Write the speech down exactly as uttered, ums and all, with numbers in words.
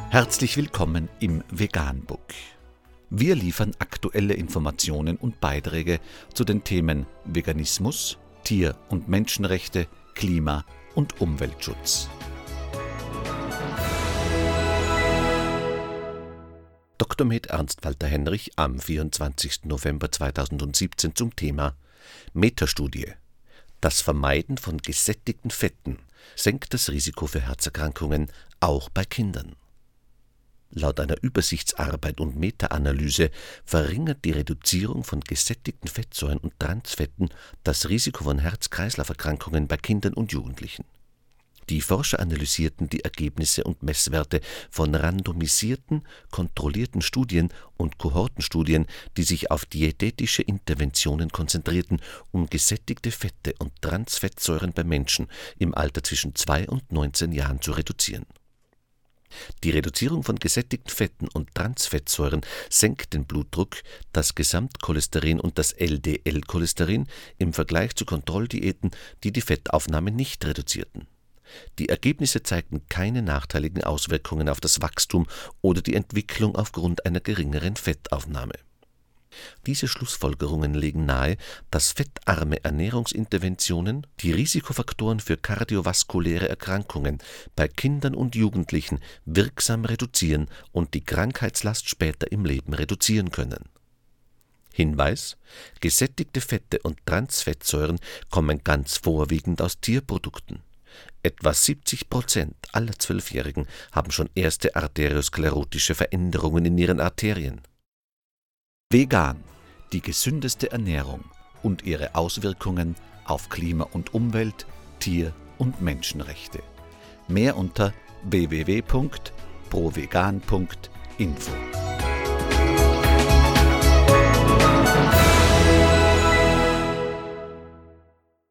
Herzlich willkommen im Veganbook. Wir liefern aktuelle Informationen und Beiträge zu den Themen Veganismus, Tier- und Menschenrechte, Klima- und Umweltschutz. Doktor med. Ernst Walter Henrich am vierundzwanzigsten November zweitausendsiebzehn zum Thema Metastudie. Das Vermeiden von gesättigten Fetten senkt das Risiko für Herzerkrankungen, auch bei Kindern. Laut einer Übersichtsarbeit und Meta-Analyse verringert die Reduzierung von gesättigten Fettsäuren und Transfetten das Risiko von Herz-Kreislauf-Erkrankungen bei Kindern und Jugendlichen. Die Forscher analysierten die Ergebnisse und Messwerte von randomisierten, kontrollierten Studien und Kohortenstudien, die sich auf diätetische Interventionen konzentrierten, um gesättigte Fette und Transfettsäuren bei Menschen im Alter zwischen zwei und neunzehn Jahren zu reduzieren. Die Reduzierung von gesättigten Fetten und Transfettsäuren senkt den Blutdruck, das Gesamtcholesterin und das L D L-Cholesterin im Vergleich zu Kontrolldiäten, die die Fettaufnahme nicht reduzierten. Die Ergebnisse zeigten keine nachteiligen Auswirkungen auf das Wachstum oder die Entwicklung aufgrund einer geringeren Fettaufnahme. Diese Schlussfolgerungen legen nahe, dass fettarme Ernährungsinterventionen die Risikofaktoren für kardiovaskuläre Erkrankungen bei Kindern und Jugendlichen wirksam reduzieren und die Krankheitslast später im Leben reduzieren können. Hinweis: Gesättigte Fette und Transfettsäuren kommen ganz vorwiegend aus Tierprodukten. Etwa siebzig Prozent aller Zwölfjährigen haben schon erste arteriosklerotische Veränderungen in ihren Arterien. Vegan, die gesündeste Ernährung und ihre Auswirkungen auf Klima und Umwelt, Tier- und Menschenrechte. Mehr unter w w w punkt provegan punkt info.